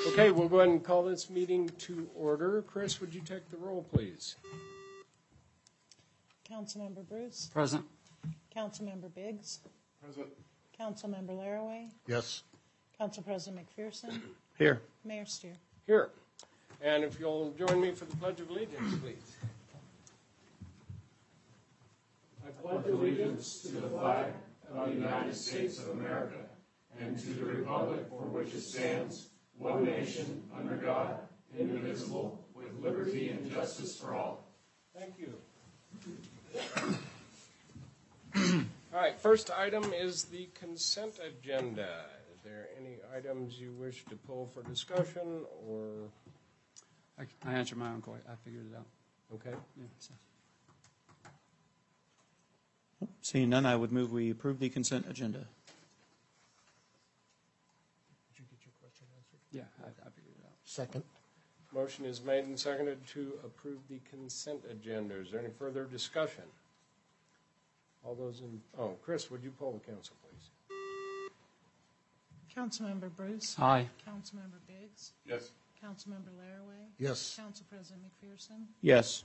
Okay, we'll go ahead and call this meeting to order. Chris, would you take the roll, please? Councilmember Bruce. Present. Councilmember Biggs. Present. Councilmember Laraway. Yes. Council President McPherson. Here. Mayor Steer. Here. And if you'll join me for the Pledge of Allegiance, please. I pledge allegiance to the flag of the United States of America and to the republic for which it stands, one nation, under God, indivisible, with liberty and justice for all. Thank you. All right, first item is the consent agenda. Is there any items you wish to pull for discussion, or? I answered my own question. I figured it out. Okay. Yeah, so. Seeing none, I would move we approve the consent agenda. Did you get your question answered? Yeah, I figured it out. Second. Motion is made and seconded to approve the consent agenda. Is there any further discussion? All those in, Chris, would you poll the council, please? Councilmember Bruce. Aye. Councilmember Biggs. Yes. Councilmember Laraway. Yes. Council President McPherson. Yes.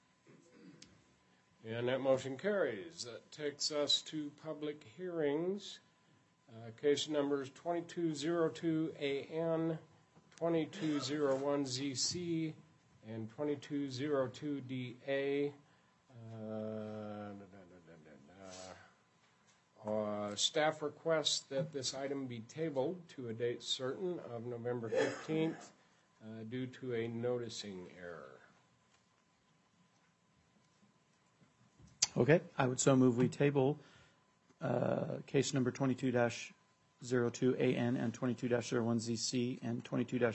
And that motion carries. That takes us to public hearings. Case numbers 2202AN, 2201ZC, and 2202DA. Staff requests that this item be tabled to a date certain of November 15th due to a noticing error. Okay, I would so move we table case number 22-02AN and 22-01ZC and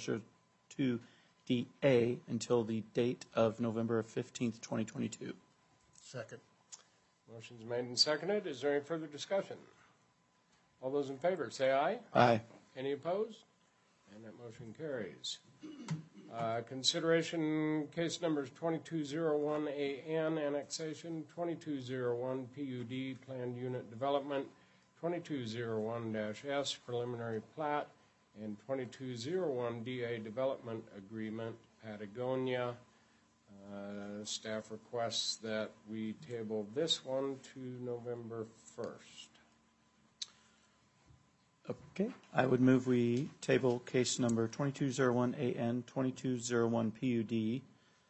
22-02DA until the date of November 15th, 2022. Second. Motion's made and seconded. Is there any further discussion? All those in favor, say aye. Aye. Any opposed? And that motion carries. Consideration case numbers 2201AN, annexation, 2201 PUD, planned unit development, 2201-S, preliminary plat, and 2201DA, development agreement, Patagonia. Staff requests that we table this one to November 1st. Okay, I would move we table case number 2201AN, 2201 PUD,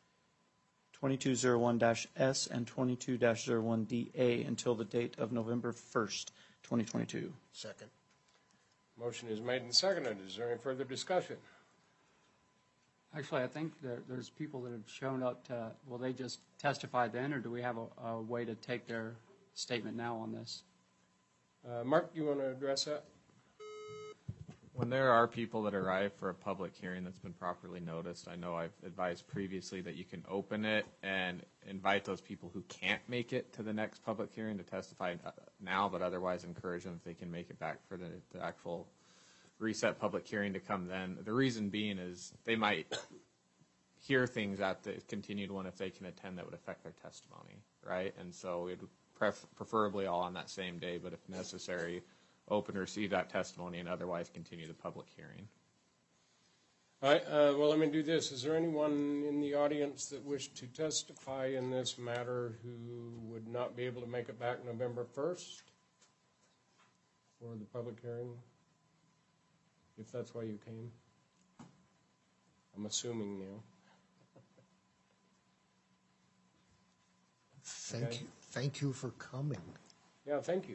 2201-S, and 22-01DA until the date of November 1st, 2022. Second. Motion is made and seconded. Is there any further discussion? Actually, I think there's people that have shown up to, will they just testify then, or do we have a way to take their statement now on this? Mark, do you want to address that? When there are people that arrive for a public hearing that's been properly noticed, I know I've advised previously that you can open it and invite those people who can't make it to the next public hearing to testify now, but otherwise encourage them if they can make it back for the actual reset public hearing to come then. The reason being is they might hear things at the continued one if they can attend that would affect their testimony, right? And so it would preferably all on that same day, but if necessary, open to receive that testimony and otherwise continue the public hearing. All right, well, let me do this. Is there anyone in the audience that wished to testify in this matter who would not be able to make it back November 1st for the public hearing? If that's why you came. I'm assuming now. Thank you for coming. Yeah, thank you.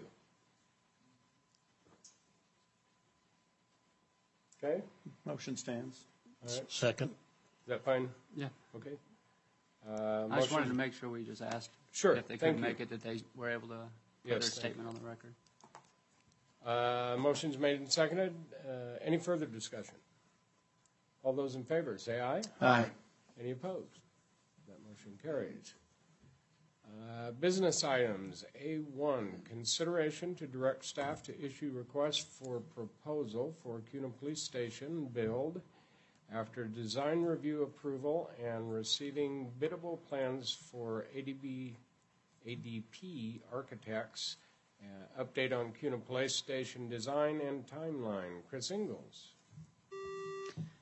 Okay? Motion stands. All right. Second. Is that fine? Yeah. Okay. I just wanted to make sure we just asked Sure, if they thank couldn't you. make it, that they were able to put their statement on the record. Motion's made and seconded. Any further discussion? All those in favor, say aye. Aye. Any opposed? That motion carries. Business items. A1, consideration to direct staff to issue request for proposal for Kuna Police Station build after design review approval and receiving biddable plans for ADP Architects. Update on Kuna Police Station design and timeline. Chris Ingalls. Thank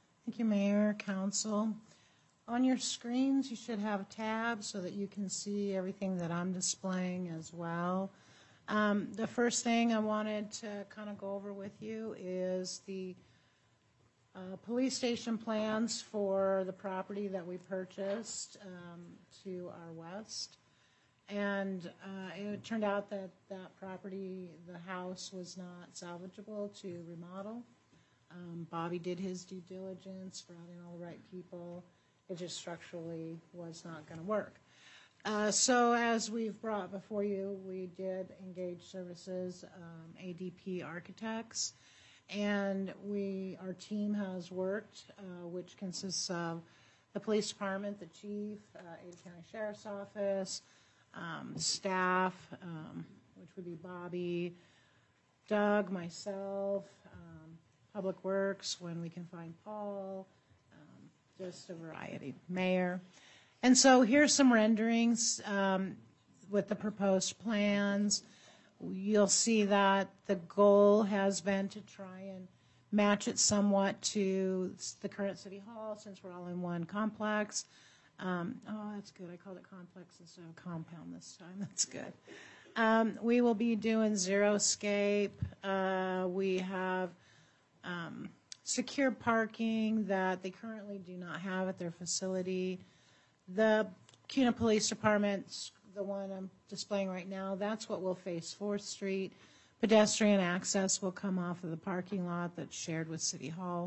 you, Mayor, Council. On your screens, you should have a tab so that you can see everything that I'm displaying as well. The first thing I wanted to kind of go over with you is the police station plans for the property that we purchased to our west. And it turned out that that property, the house, was not salvageable to remodel. Bobby did his due diligence, brought in all the right people. It just structurally was not going to work. So as we've brought before you, we did engage services, ADP Architects, and our team has worked, which consists of the police department, the chief, Ada County Sheriff's Office, staff, which would be Bobby, Doug, myself, Public Works, when we can find Paul, just a variety, Mayor. And so here's some renderings with the proposed plans. You'll see that the goal has been to try and match it somewhat to the current City Hall, since we're all in one complex. Oh, that's good. I called it complex instead of compound this time. That's good. We will be doing xeriscape. We have secure parking that they currently do not have at their facility. The Kuna Police Department, the one I'm displaying right now, that's what will face 4th Street. Pedestrian access will come off of the parking lot that's shared with City Hall.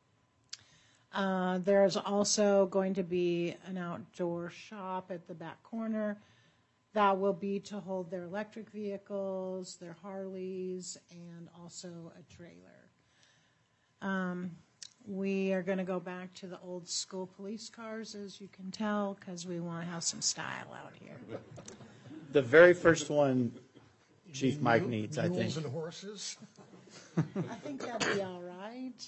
There's also going to be an outdoor shop at the back corner that will be to hold their electric vehicles, their Harleys, and also a trailer. We are going to go back to the old school police cars, as you can tell, because we want to have some style out here. The very first one Chief Mike needs, I think. Mules and horses? I think that'd be all right.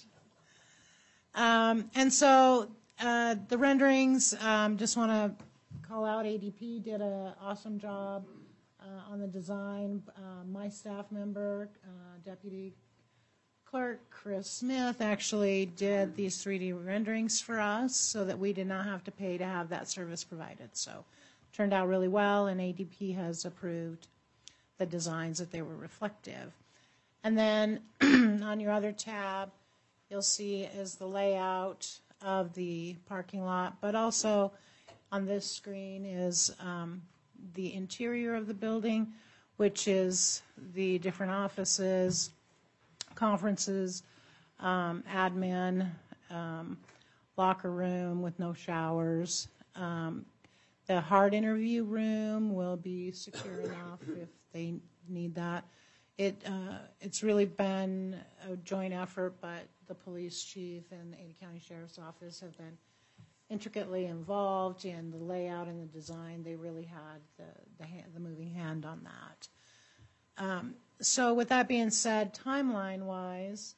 And so the renderings, just want to call out ADP did an awesome job on the design. My staff member, Deputy Clerk Chris Smith, actually did these 3D renderings for us so that we did not have to pay to have that service provided. So turned out really well, and ADP has approved the designs that they were reflective. And then on your other tab, you'll see is the layout of the parking lot, but also on this screen is the interior of the building, which is the different offices, conferences, admin, locker room with no showers. The hard interview room will be secure enough if they need that. It's really been a joint effort, but the police chief and the Ada County Sheriff's Office have been intricately involved in the layout and the design. They really had the moving hand on that. So with that being said, timeline-wise,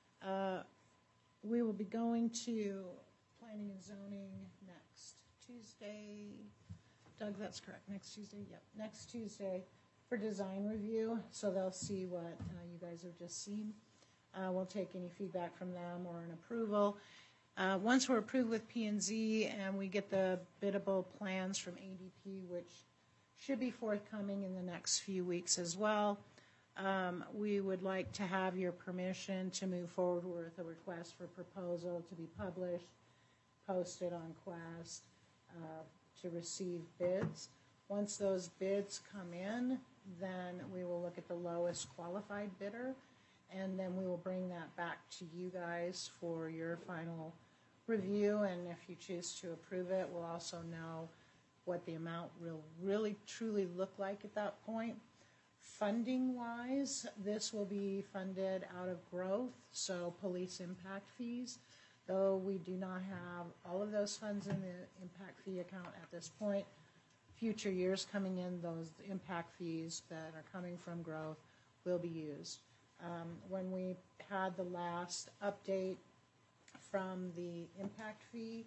we will be going to Planning and Zoning next Tuesday. Doug, that's correct. Next Tuesday? Yep. Next Tuesday for design review. So they'll see what you guys have just seen. We'll take any feedback from them or an approval. Once we're approved with P&Z and we get the biddable plans from ADP, which should be forthcoming in the next few weeks as well, we would like to have your permission to move forward with a request for proposal to be published, posted on Quest, to receive bids. Once those bids come in, then we will look at the lowest qualified bidder, and then we will bring that back to you guys for your final review, and if you choose to approve it, we'll also know what the amount will really truly look like at that point. Funding-wise, this will be funded out of growth, so police impact fees. Though we do not have all of those funds in the impact fee account at this point, future years coming in, those impact fees that are coming from growth will be used. When we had the last update from the impact fee,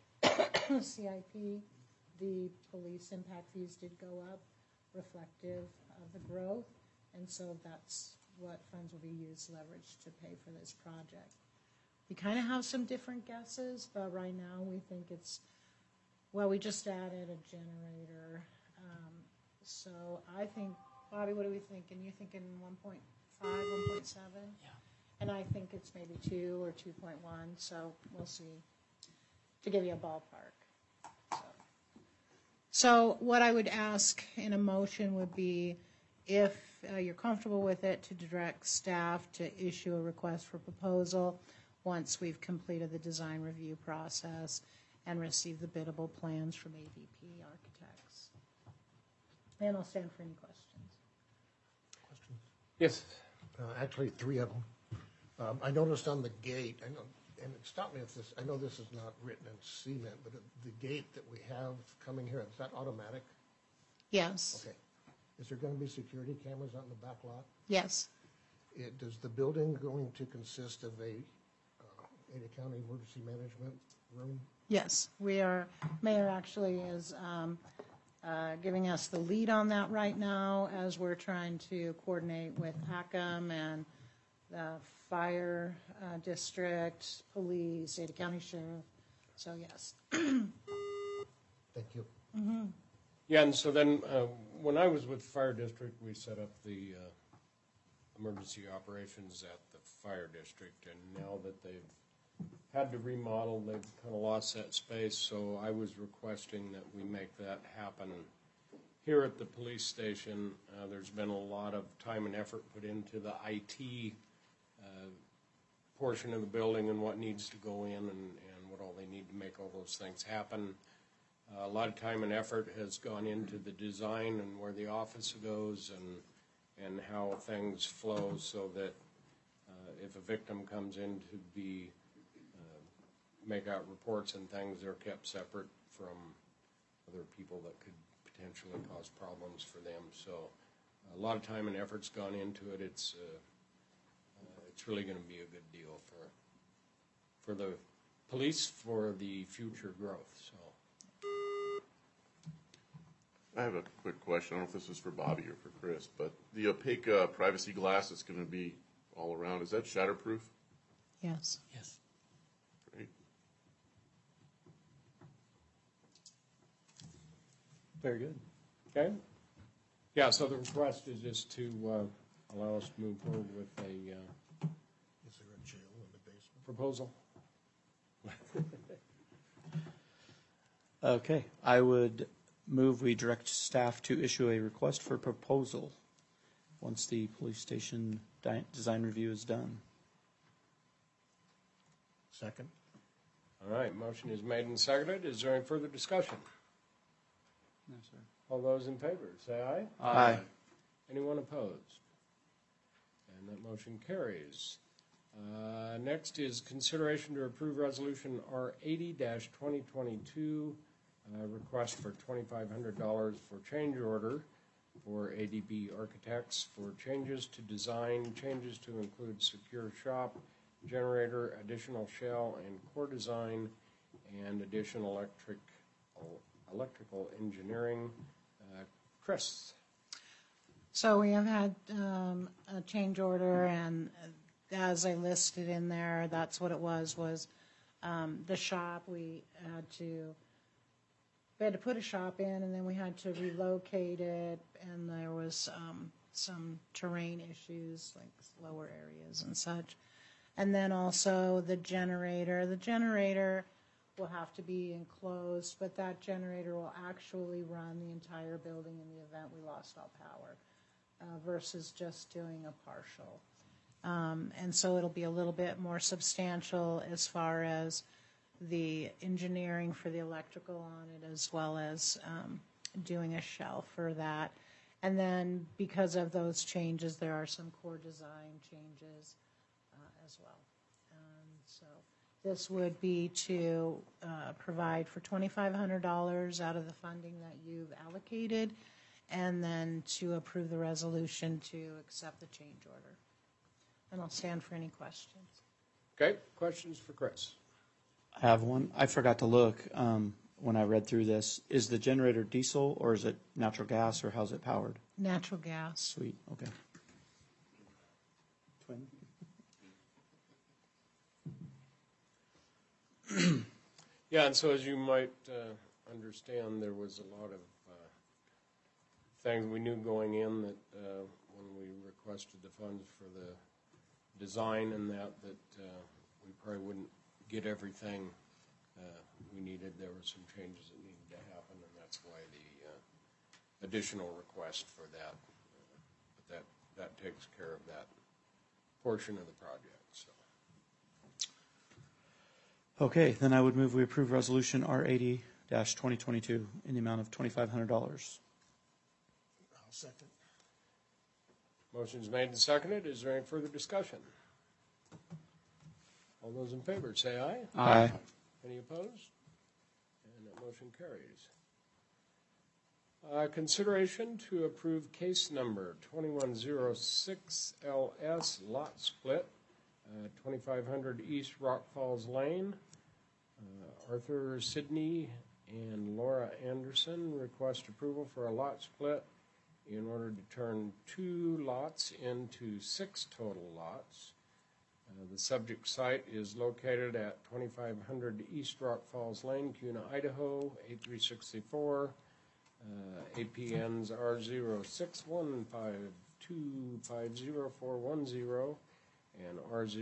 CIP, the police impact fees did go up, reflective of the growth, and so that's what funds will be used, leveraged to pay for this project. We kind of have some different guesses, but right now we think it's, well, we just added a generator. So I think, Bobby, what are we thinking? You thinking 1.5, 1.7? Yeah. And I think it's maybe 2 or 2.1, so we'll see, to give you a ballpark. So what I would ask in a motion would be, if you're comfortable with it, to direct staff to issue a request for proposal once we've completed the design review process and received the biddable plans from ADP Architects. And I'll stand for any questions. Questions? Yes. Actually, 3 of them. I noticed on the gate, I know, and stop me if this, I know this is not written in cement, but the gate that we have coming here, is that automatic? Yes. Okay. Is there going to be security cameras out in the back lot? Yes. Does the building going to consist of a Ada County Emergency Management room? Yes. Mayor actually is giving us the lead on that right now as we're trying to coordinate with ACM and the fire district, police, Ada County Sheriff. So, yes. Thank you. Yeah, and so then, when I was with the fire district, we set up the emergency operations at the fire district, and now that they've had to remodel, they've kind of lost that space, so I was requesting that we make that happen here at the police station. There's been a lot of time and effort put into the IT portion of the building and what needs to go in and what all they need to make all those things happen. A lot of time and effort has gone into the design and where the office goes and how things flow, so that if a victim comes in to be make out reports and things, they're kept separate from other people that could potentially cause problems for them. So a lot of time and effort's gone into it. It's really going to be a good deal for the police, for the future growth. So. I have a quick question. I don't know if this is for Bobby or for Chris, but the opaque privacy glass that's going to be all around, is that shatterproof? Yes. Yes. Great. Very good. Okay. Yeah, so the request is just to allow us to move forward with a Is there a jail in the basement? proposal. Okay, I would move we direct staff to issue a request for proposal once the police station design review is done. Second? All right, motion is made and seconded. Is there any further discussion? No, sir. All those in favor, say aye. Aye. Anyone opposed? And that motion carries. Next is consideration to approve resolution R80-2022, request for $2,500 for change order for ADB Architects for changes to design, changes to include secure shop, generator, additional shell and core design, and additional electrical engineering. Chris. So we have had a change order, and as I listed in there, that's what it was the shop. We had to put a shop in, and then we had to relocate it, and there was some terrain issues, like lower areas and such. And then also the generator. The generator will have to be enclosed, but that generator will actually run the entire building in the event we lost all power, versus just doing a partial. And so it'll be a little bit more substantial as far as the engineering for the electrical on it, as well as doing a shell for that. And then because of those changes, there are some core design changes as well. So this would be to provide for $2,500 out of the funding that you've allocated, and then to approve the resolution to accept the change order. And I'll stand for any questions. Okay, questions for Chris? I have one. I forgot to look when I read through this. Is the generator diesel or is it natural gas, or how's it powered? Natural gas. Sweet, okay. Twin? 2 years. Yeah, and so as you might understand, there was a lot of things we knew going in that when we requested the funds for the design and that we probably wouldn't get everything we needed. There were some changes that needed to happen, and that's why the additional request for that. But that takes care of that portion of the project. So. Okay, then I would move we approve Resolution R80-2022 in the amount of $2,500. I'll second. Motion's made and seconded. Is there any further discussion? All those in favor say aye. Aye. Any opposed? And that motion carries. Consideration to approve case number 2106 LS lot split, 2500 East Rock Falls Lane. Arthur Sidney and Laura Anderson request approval for a lot split in order to turn 2 lots into 6 total lots. The subject site is located at 2500 East Rock Falls Lane, Kuna, Idaho, 8364. APNs R0615250410 and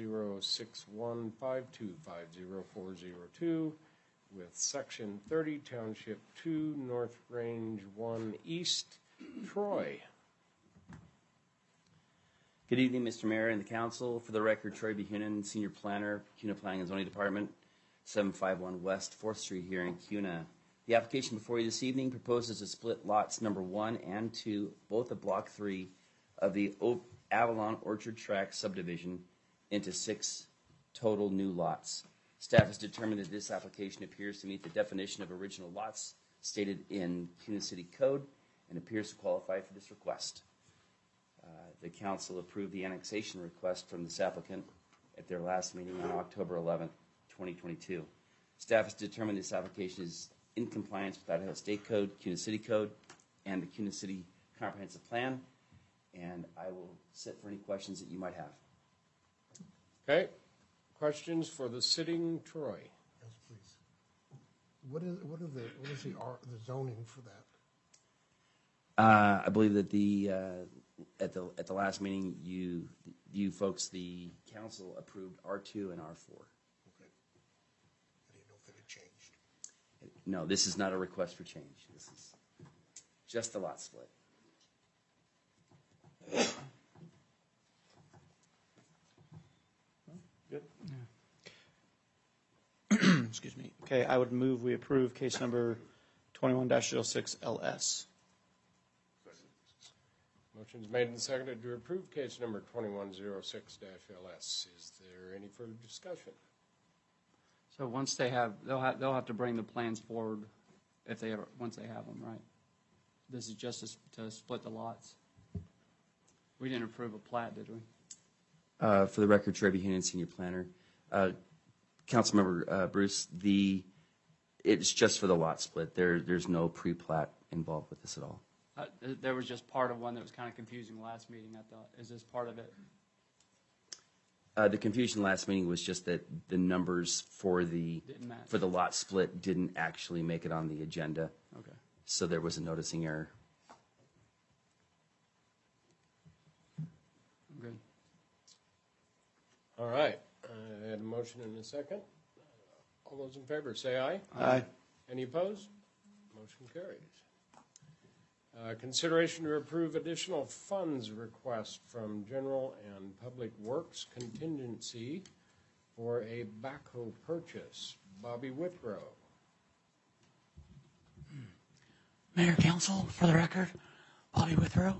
R0615250402 with Section 30, Township 2, North Range 1 East, Troy. Good evening, Mr. Mayor and the council. For the record, Troy B. Hunan, Senior Planner, Kuna Planning and Zoning Department, 751 West 4th Street here in Kuna. The application before you this evening proposes to split lots number 1 and 2, both of Block 3 of the Avalon Orchard Tract subdivision, into 6 total new lots. Staff has determined that this application appears to meet the definition of original lots stated in Kuna City Code and appears to qualify for this request. The council approved the annexation request from this applicant at their last meeting on October 11th, 2022. Staff has determined this application is in compliance with Idaho State Code, Kuna City Code, and the Kuna City Comprehensive Plan, and I will sit for any questions that you might have. Okay. Questions for the sitting Troy? Yes, please. What is the zoning for that? I believe that at the last meeting, you folks, the council, approved R2 and R4. Okay. I didn't know if it had changed. No, this is not a request for change. This is just a lot split. Good. Excuse me. Okay, I would move we approve case number 21-06 LS. Motion's made and seconded to approve case number 2106-LS. Is there any further discussion? So once they'll have to bring the plans forward once they have them, right? This is just to split the lots. We didn't approve a plat, did we? For the record, Troy B. Hunan, Senior Planner. Councilmember Bruce, it's just for the lot split. There's no pre-plat involved with this at all. There was just part of one that was kind of confusing last meeting, I thought. Is this part of it? The confusion last meeting was just that the numbers for the lot split didn't actually make it on the agenda. Okay. So there was a noticing error. Good. All right. I had a motion and a second. All those in favor say aye. Aye. Any opposed? Motion carries. Consideration to approve additional funds request from General and Public Works contingency for a backhoe purchase. Bobby Withrow. Mayor, Council, for the record, Bobby Withrow.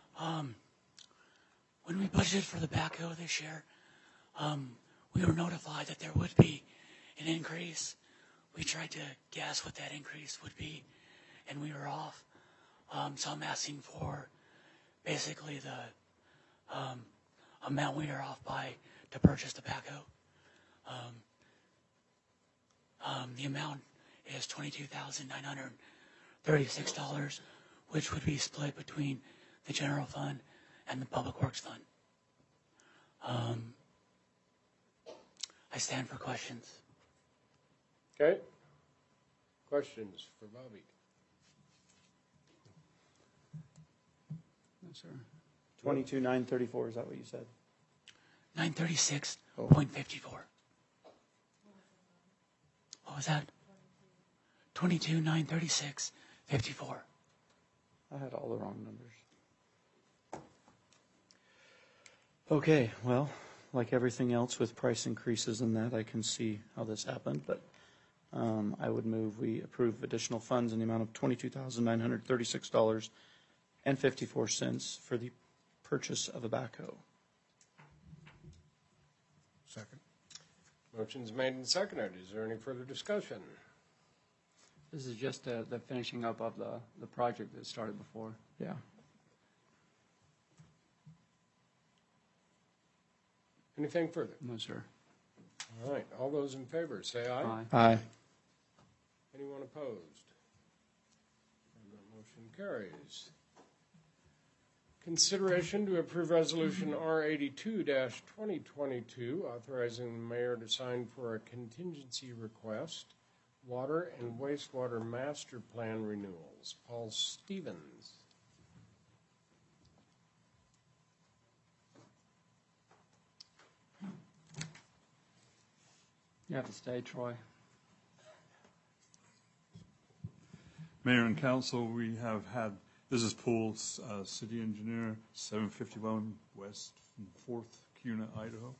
When we budgeted for the backhoe this year, we were notified that there would be an increase. We tried to guess what that increase would be, and we were off. So I'm asking for basically the amount we are off by to purchase the backhoe. The amount is $22,936, which would be split between the general fund and the Public Works Fund. I stand for questions. Okay. Questions for Bobby? No, sir. 22,934, is that what you said? 936.54. What was that? 22,936.54. I had all the wrong numbers. Okay, well, like everything else with price increases and that, I can see how this happened, but I would move we approve additional funds in the amount of $22,936.54 for the purchase of a backhoe. Second. Motion's made and seconded. Is there any further discussion? This is just the finishing up of the project that started before. Yeah. Anything further? No, sir. All right, all those in favor, say aye. Aye. Aye. Anyone opposed? And that motion carries. Consideration to approve Resolution R82-2022, authorizing the mayor to sign for a contingency request, water and wastewater master plan renewals. Paul Stevens. You have to stay, Troy. Mayor and council, we have had, this is Paul, city engineer, 751 West 4th, Kuna, Idaho.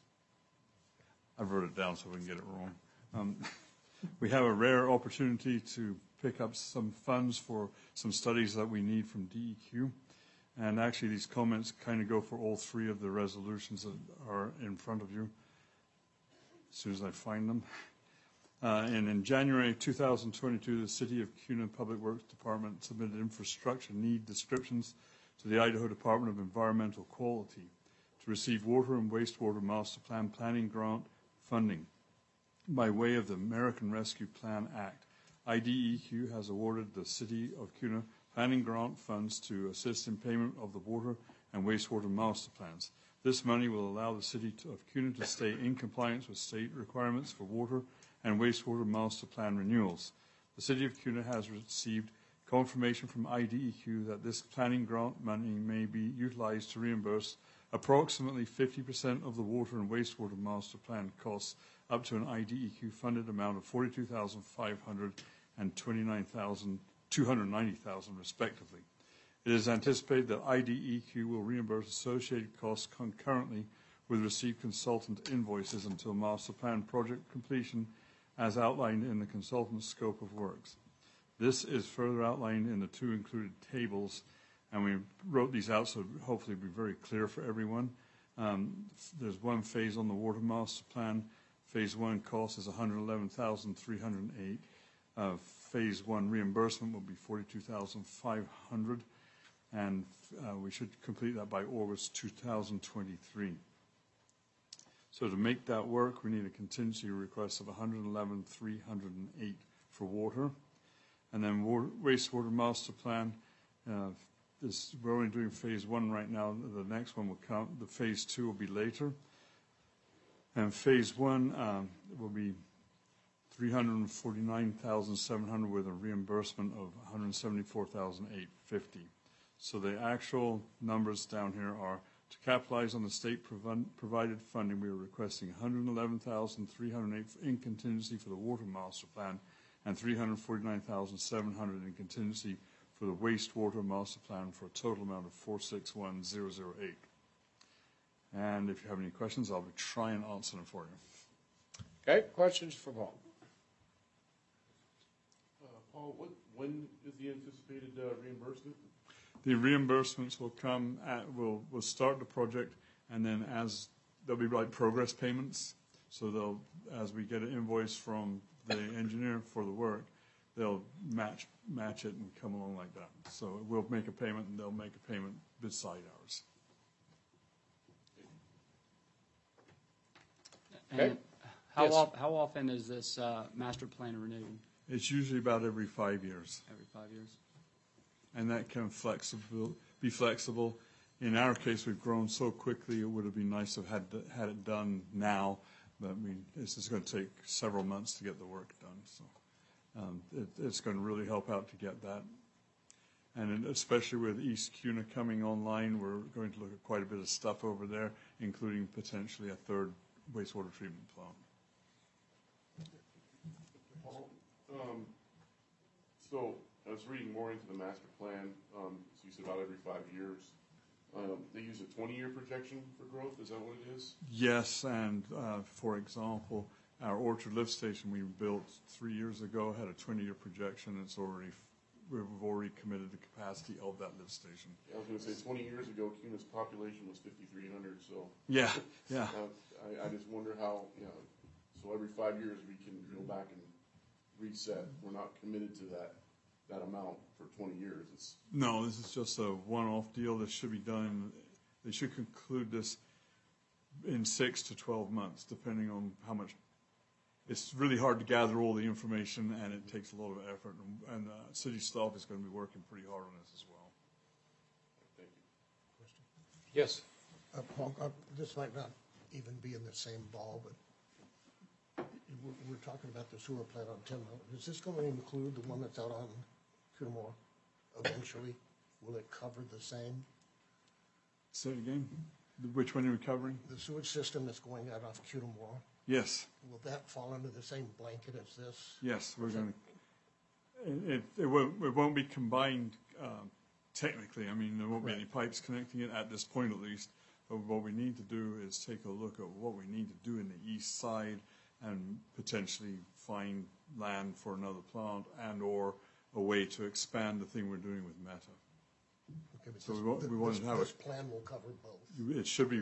I wrote it down so we can get it wrong. We have a rare opportunity to pick up some funds for some studies that we need from DEQ. And actually, these comments kind of go for all three of the resolutions that are in front of you, as soon as I find them. And in January 2022, the City of Kuna Public Works Department submitted infrastructure need descriptions to the Idaho Department of Environmental Quality to receive water and wastewater master plan planning grant funding. By way of the American Rescue Plan Act, IDEQ has awarded the City of Kuna planning grant funds to assist in payment of the water and wastewater master plans. This money will allow the City of Kuna to stay in compliance with state requirements for water and wastewater master plan renewals. The City of Kuna has received confirmation from IDEQ that this planning grant money may be utilized to reimburse approximately 50% of the water and wastewater master plan costs up to an IDEQ funded amount of $42,500 and $290,000 respectively. It is anticipated that IDEQ will reimburse associated costs concurrently with received consultant invoices until master plan project completion as outlined in the consultant's scope of works. This is further outlined in the two included tables, and we wrote these out so hopefully it'll be very clear for everyone. There's one phase on the water master plan. Phase 1 cost is $111,308. Phase 1 reimbursement will be $42,500, and we should complete that by August 2023. So to make that work, we need a contingency request of $111,308 for water. And then wastewater master plan, we're only doing phase 1 right now. The next one will come, the phase 2 will be later. And phase 1 will be $349,700 with a reimbursement of $174,850. So the actual numbers down here are to capitalize on the state provided funding. We are requesting $111,308 in contingency for the water master plan and $349,700 in contingency for the wastewater master plan for a total amount of $461,008. And if you have any questions, I'll try and answer them for you. Okay, questions for Paul? Paul, when is the anticipated reimbursement? The reimbursements will come we'll start the project, and then there'll be like progress payments. So as we get an invoice from the engineer for the work, they'll match it and come along like that. So we'll make a payment, and they'll make a payment beside ours. Okay. And Yes. how often is this master plan renewed? It's usually about every 5 years. Every 5 years? And that can be flexible. In our case, we've grown so quickly, it would have been nice to have had it done now, But it's just going to take several months to get the work done. So it's going to really help out to get that. And especially with East Cuna coming online, we're going to look at quite a bit of stuff over there, including potentially a third wastewater treatment plant. Paul, so I was reading more into the master plan. So you said about every 5 years. They use a 20-year projection for growth. Is that what it is? Yes, and for example, our Orchard lift station we built 3 years ago had a 20-year projection. We've already committed the capacity of that lift station. Yeah, I was going to say 20 years ago, Cuna's population was 5,300. So yeah. I just wonder how. So every 5 years we can go back and reset. We're not committed to that amount for 20 years. No, this is just a one-off deal. This should be done. They should conclude this in 6 to 12 months, depending on how much. It's really hard to gather all the information, and it takes a lot of effort. And city staff is going to be working pretty hard on this as well. Thank you. Question? Yes. Paul, this might not even be in the same ball, but we're talking about the sewer plant on Tyndall. Is this going to include the one that's out on Cunamore eventually? Will it cover the same? Say it again. Which one are you covering? The sewage system that's going out off Cunamore, Yes. will that fall under the same blanket as this? Yes, we're going to. It won't be combined technically. I mean, there won't be any pipes connecting it at this point, at least. But what we need to do is take a look at what we need to do in the east side and potentially find land for another plant and or a way to expand the thing we're doing with Meta. Okay, but So we want to have this plan will cover both. It should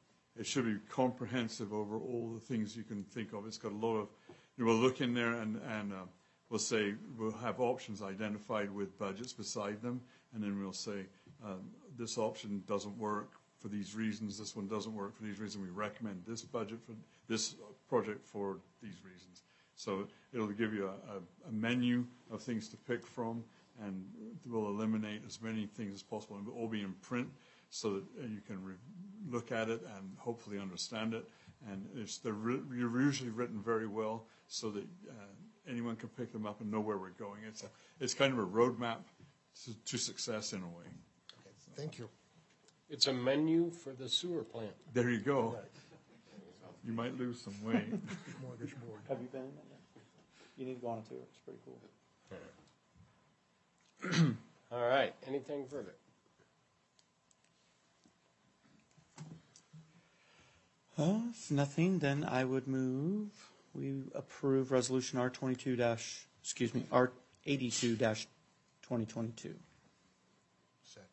be comprehensive over all the things you can think of. It's got a lot of. We'll look in there and we'll say we'll have options identified with budgets beside them, and then we'll say this option doesn't work for these reasons. This one doesn't work for these reasons. We recommend this budget for this project for these reasons. So it'll give you a menu of things to pick from, and we'll eliminate as many things as possible, and it'll all be in print so that you can look at it and hopefully understand it. And they're usually written very well so that anyone can pick them up and know where we're going. It's kind of a roadmap to success in a way. Okay, thank you. It's a menu for the sewer plant. There you go. You might lose some weight. Mortgage board. Have you been in it yet? You need to go on a tour. It's pretty cool. All right. Anything further? If nothing, then I would move we approve resolution R82-2022. Second.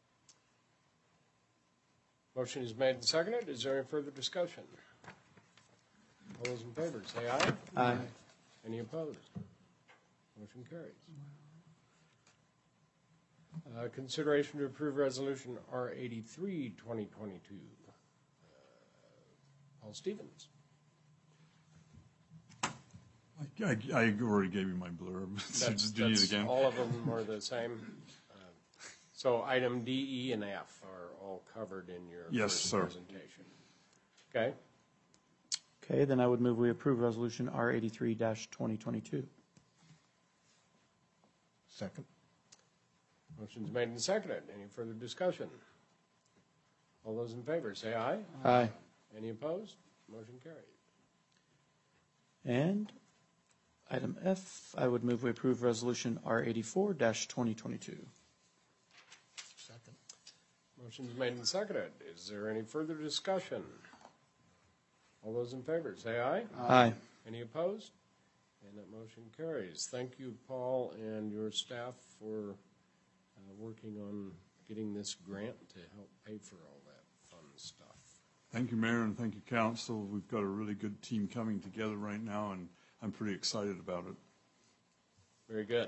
Motion is made and seconded. Is there any further discussion? All those in favor, say aye. Aye. Any opposed? Motion carries. Consideration to approve resolution R83, 2022. Paul Stevens. I already gave you my blurb. Do you need it again? All of them are the same. So item D, E, and F are all covered in your first presentation. Okay. Okay, then I would move we approve resolution R83-2022. Second. Motion's made and seconded. Any further discussion? All those in favor, say aye. Aye. Any opposed? Motion carried. And item F, I would move we approve resolution R84-2022. Second. Motion's made and seconded. Is there any further discussion? All those in favor, say aye. Aye. Any opposed? And that motion carries. Thank you, Paul, and your staff for working on getting this grant to help pay for all that fun stuff. Thank you, Mayor, and thank you, Council. We've got a really good team coming together right now, and I'm pretty excited about it. Very good.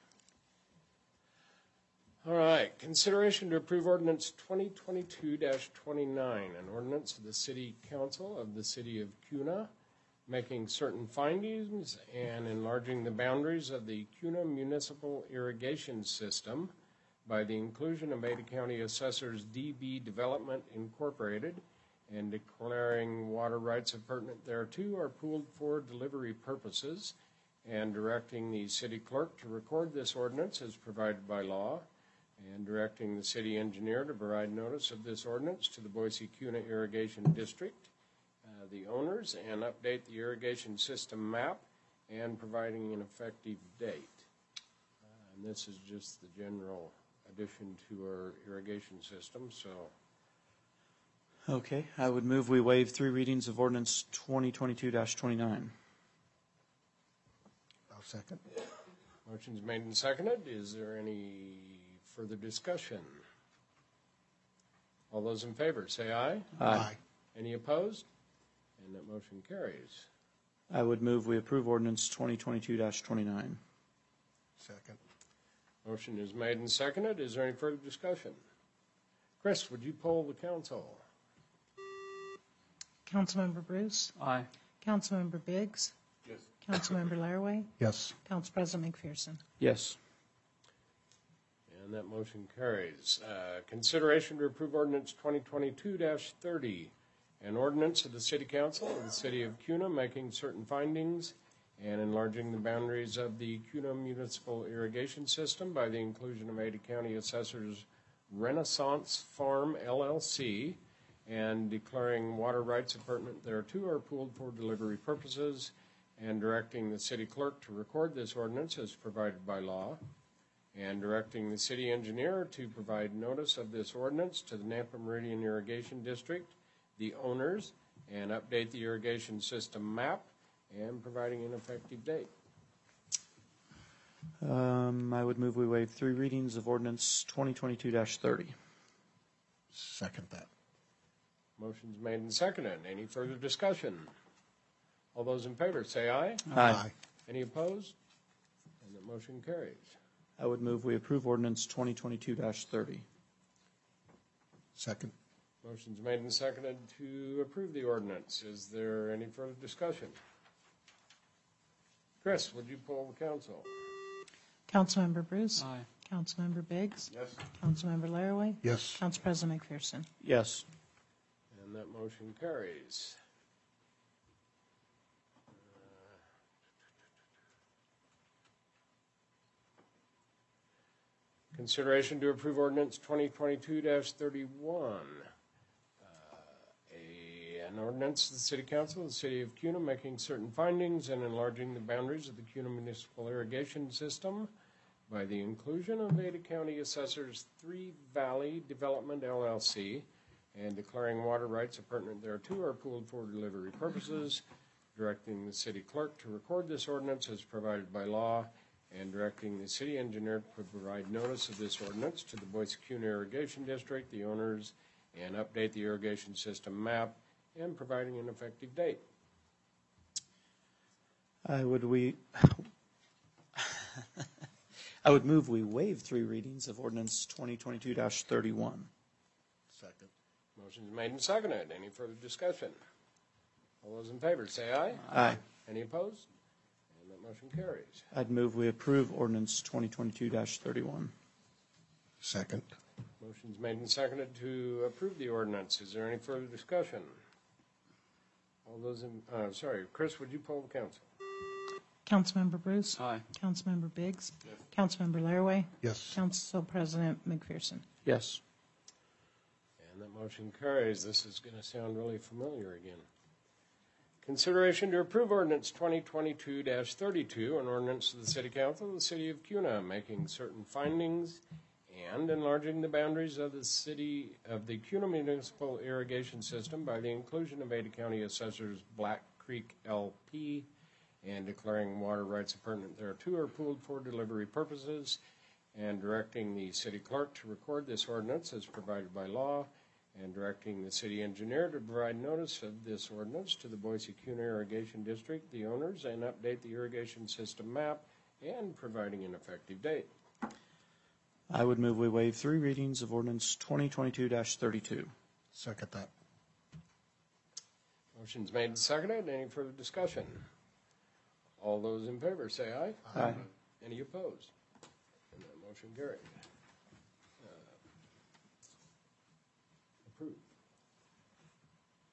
All right. Consideration to approve ordinance 2022-29, an ordinance of the City Council of the City of Cuna, making certain findings and enlarging the boundaries of the Cuna Municipal Irrigation System by the inclusion of Ada County Assessors DB Development Incorporated and declaring water rights appurtenant thereto are pooled for delivery purposes, and directing the city clerk to record this ordinance as provided by law, and directing the city engineer to provide notice of this ordinance to the Boise-Kuna Irrigation District, the owners, and update the irrigation system map, and providing an effective date. And this is just the general addition to our irrigation system, so Okay, I would move we waive 3 readings of ordinance 2022-29. I'll second. motion's made and seconded. Is there any further discussion? All those in favor, say aye. Aye. Any opposed? And that motion carries. I would move we approve ordinance 2022-29. Second. Motion is made and seconded. Is there any further discussion? Chris, would you poll the council? Councilmember Bruce, Aye. Councilmember Biggs, Yes. Councilmember Laraway, Yes. Council President McPherson. Yes. And that motion carries. Consideration to approve ordinance 2022-30, an ordinance of the City Council of the City of Kuna making certain findings and enlarging the boundaries of the Kuna Municipal Irrigation System by the inclusion of Ada County Assessor's Renaissance Farm LLC, and declaring water rights appurtenant thereto are pooled for delivery purposes, and directing the city clerk to record this ordinance as provided by law, and directing the city engineer to provide notice of this ordinance to the Nampa Meridian Irrigation District, the owners, and update the irrigation system map, and providing an effective date. I would move we waive 3 readings of ordinance 2022-30. Second that. Motion's made and seconded. Any further discussion? All those in favor, say aye. Aye. Any opposed? And the motion carries. I would move we approve ordinance 2022-30. Second. Motion's made and seconded to approve the ordinance. Is there any further discussion? Chris, would you poll the council? Councilmember Bruce, Aye. Councilmember Biggs, Yes. Councilmember Laraway, Yes. Council President McPherson. Yes. And that motion carries. Consideration to approve ordinance 2022-31. An ordinance of the City Council of the City of Kuna making certain findings and enlarging the boundaries of the Kuna Municipal Irrigation System by the inclusion of Ada County Assessor's 3 Valley Development LLC, and declaring water rights appurtenant thereto are pooled for delivery purposes, directing the city clerk to record this ordinance as provided by law, and directing the city engineer to provide notice of this ordinance to the Boise-Kuna Irrigation District, the owners, and update the irrigation system map, and providing an effective date. I would move we waive 3 readings of ordinance 2022-31. Second. Motion's made and seconded. Any further discussion? All those in favor, say aye. Aye. Any opposed? And that motion carries. I'd move we approve ordinance 2022-31. Second. Motion's made and seconded to approve the ordinance. Is there any further discussion? All those in, Chris, would you poll the council? Councilmember Bruce, Aye. Councilmember Biggs, Councilmember Laraway, Yes. Council President McPherson. Yes. And that motion carries. This is going to sound really familiar again. Consideration to approve ordinance 2022-32, an ordinance of the City Council of the City of Kuna making certain findings and enlarging the boundaries of the Kuna Municipal Irrigation System by the inclusion of Ada County Assessor's Black Creek LP, and declaring water rights appurtenant thereto are pooled for delivery purposes, and directing the city clerk to record this ordinance as provided by law, and directing the city engineer to provide notice of this ordinance to the Boise-Kuna Irrigation District, the owners, and update the irrigation system map, and providing an effective date. I would move we waive 3 readings of ordinance 2022-32. Second that. Motion's made and seconded. Any further discussion? All those in favor say aye. Aye. Any opposed? And that motion carried. Approved.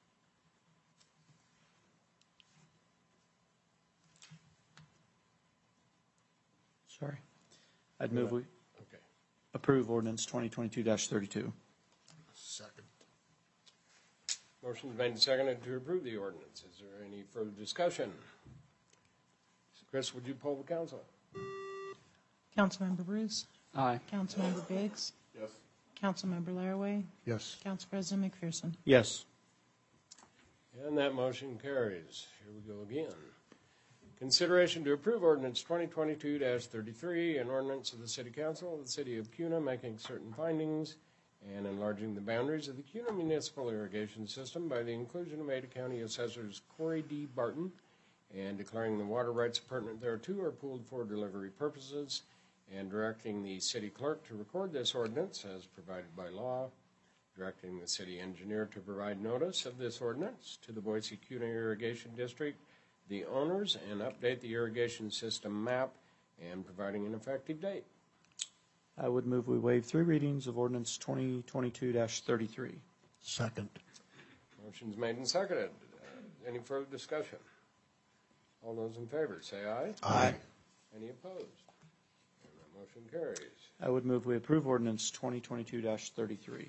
Sorry. I'd move we Okay. approve ordinance 2022-32. Second. Motion's made and seconded to approve the ordinance. Is there any further discussion? Chris, would you poll the council? Councilmember Bruce, Aye. Councilmember Biggs, Yes. Councilmember Laraway, Yes. Council President McPherson. Yes. And that motion carries. Here we go again. Consideration to approve ordinance 2022-33, an ordinance of the City Council of the City of Cuna making certain findings and enlarging the boundaries of the Cuna Municipal Irrigation System by the inclusion of Ada County Assessors Corey D. Barton and declaring the water rights pertinent thereto are pooled for delivery purposes and directing the city clerk to record this ordinance as provided by law, directing the city engineer to provide notice of this ordinance to the Boise Cuna Irrigation District, the owners, and update the irrigation system map and providing an effective date. I would move we waive 3 readings of ordinance 2022-33. Second. Motion's made and seconded. Any further discussion? All those in favor, say aye. Aye. Any opposed? And that motion carries. I would move we approve ordinance 2022-33.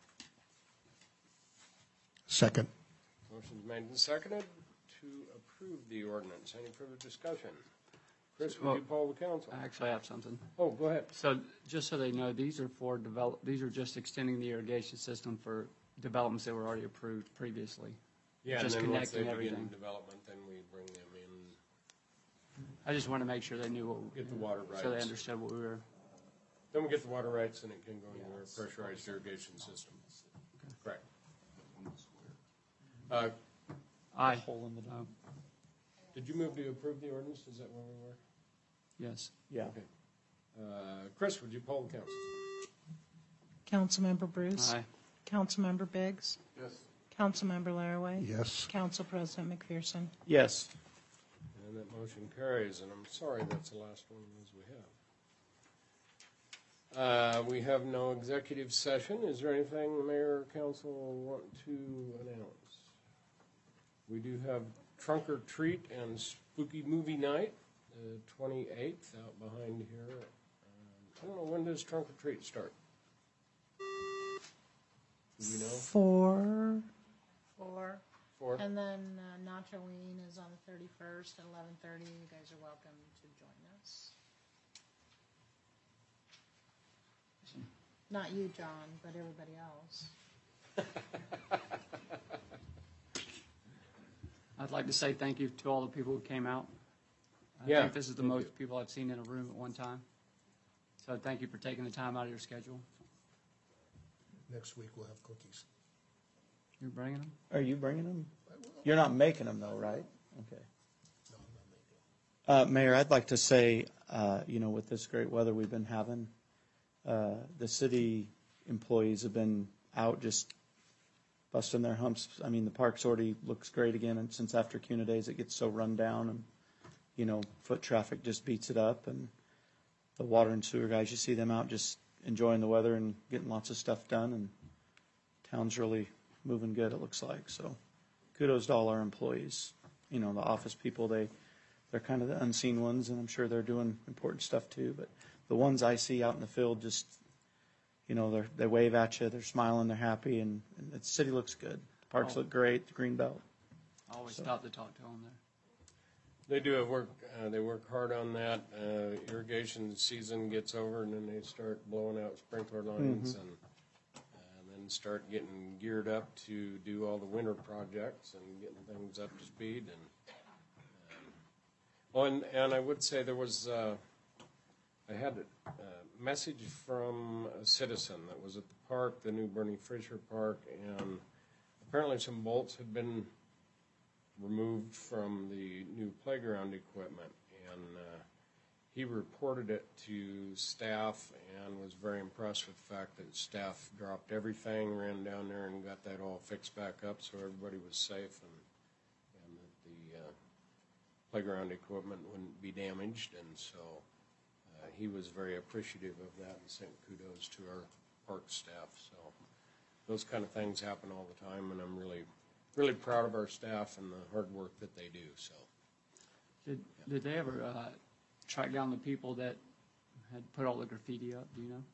Second. Motion's made and seconded to approve the ordinance. Any further discussion? Chris, would you poll the council? I actually have something. Oh, go ahead. So just so they know, these are for these are just extending the irrigation system for developments that were already approved previously. Yeah, Just and then once they connecting begin everything. development, then we bring them in, I just want to make sure they knew what, get the water rights. so they understood what we were. Then we get the water rights and it can go into our pressurized irrigation system. Correct. Aye. Hole in the Oh, Did you move to approve the ordinance? Is that where we were? yes. Yeah. Okay. Chris, would you poll the council? Councilmember Bruce, Aye. Councilmember Biggs, Yes. Councilmember Laraway, Yes. Council President McPherson. Yes. And that motion carries, and I'm sorry that's the last one of those we have. We have no executive session. Is there anything the mayor or council want to announce? We do have trunk or treat and spooky movie night, the 28th, out behind here. I don't know, when does trunk or treat start? Do you know? 4. Four? And then Nachoween is on the 31st at 11:30. You guys are welcome to join us. Not you, John, but everybody else. I'd like to say thank you to all the people who came out. I Yeah, think this is the thank most you. people I've seen in a room at one time. So thank you for taking the time out of your schedule. Next week we'll have cookies. You're bringing them? Are you bringing them? You're not making them though, right? Okay. No, I'm not making it. Mayor, I'd like to say, with this great weather we've been having, the city employees have been out just busting their humps. I mean, the park's already looks great again, and since after Cuna Days, it gets so run down, and, foot traffic just beats it up, and the water and sewer guys, you see them out just enjoying the weather and getting lots of stuff done, and town's really moving good, it looks like. So kudos to all our employees. The office people, they're kind of the unseen ones, and I'm sure they're doing important stuff too. But the ones I see out in the field just, they wave at you, they're smiling, they're happy, and the city looks good. The parks look great, the green belt. I always stop to talk to them there. They do have work. They work hard on that. Irrigation season gets over, and then they start blowing out sprinkler lines, and then start getting geared up to do all the winter projects and getting things up to speed. And I would say there was. I had a message from a citizen that was at the park, the new Bernie Fisher Park, and apparently some bolts had been removed from the new playground equipment, and he reported it to staff and was very impressed with the fact that staff dropped everything, ran down there and got that all fixed back up so everybody was safe and that the playground equipment wouldn't be damaged. And so he was very appreciative of that and sent kudos to our park staff. So those kind of things happen all the time, and I'm really proud of our staff and the hard work that they do. So Did they ever track down the people that had put all the graffiti up, do you know?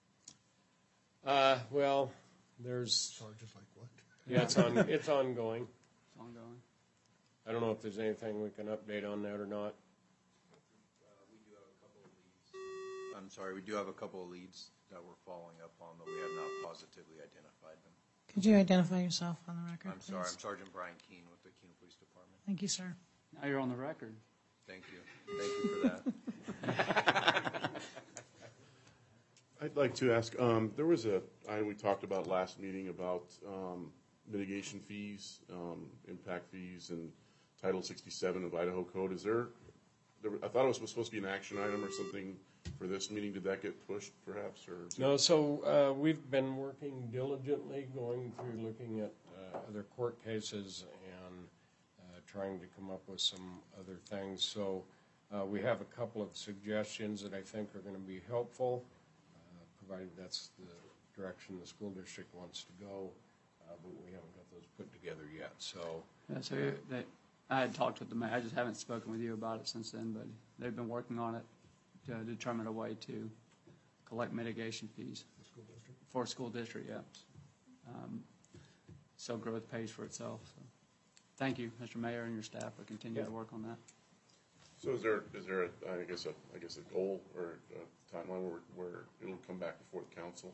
Well, there's, Charges like what? yeah, it's ongoing. It's ongoing. I don't know if there's anything we can update on that or not. We do have a couple of leads. I'm sorry, we do have a couple of leads that we're following up on, but we have not positively identified them. Could you identify yourself on the record, I'm sorry, please? I'm Sergeant Brian Keene with the Keene Police Department. Thank you, sir. Now you're on the record. Thank you. Thank you for that. I'd like to ask, there was a item we talked about last meeting about mitigation fees, impact fees, and Title 67 of Idaho Code. Is there, I thought it was supposed to be an action item or something for this meeting. Did that get pushed perhaps? Or No, so we've been working diligently, going through looking at other court cases and trying to come up with some other things. So we have a couple of suggestions that I think are going to be helpful, provided that's the direction the school district wants to go, but we haven't got those put together yet. So Yeah, so I had talked with the mayor. I just haven't spoken with you about it since then, but they've been working on it to determine a way to collect mitigation fees. For school district, yeah. So growth pays for itself. So. Thank you, Mr. Mayor, and your staff for continuing to work on that. so is there I guess a goal or a timeline where it'll come back before the council?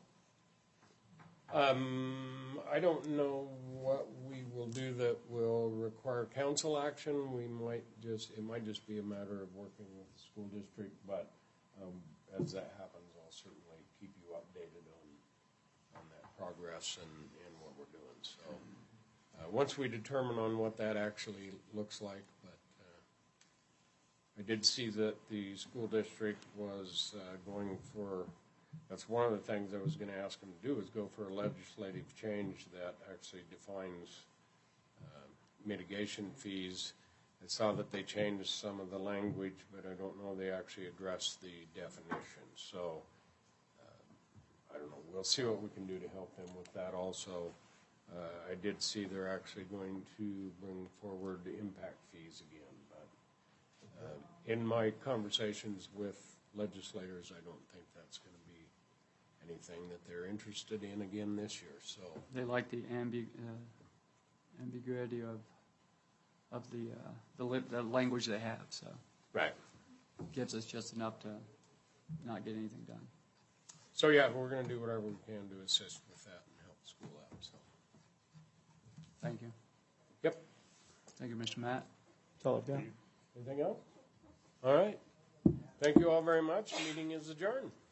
I don't know what we will do that will require council action. It might just be a matter of working with the school district, but as that happens, I'll certainly keep you updated on that progress and what we're doing. So once we determine on what that actually looks like, but I did see that the school district was going for, that's one of the things I was going to ask them to do, is go for a legislative change that actually defines mitigation fees. I saw that they changed some of the language, but I don't know they actually addressed the definition. So I don't know. We'll see what we can do to help them with that also. I did see they're actually going to bring forward the impact fees again. But in my conversations with legislators, I don't think that's going to be anything that they're interested in again this year. So They like the ambiguity of the language they have. So right. Gives us just enough to not get anything done. So yeah, we're going to do whatever we can to assist with that and help the school out. So Thank you. yep. Thank you, Mr. Matt. That's all I've got. Anything else? All right. Thank you all very much. The meeting is adjourned.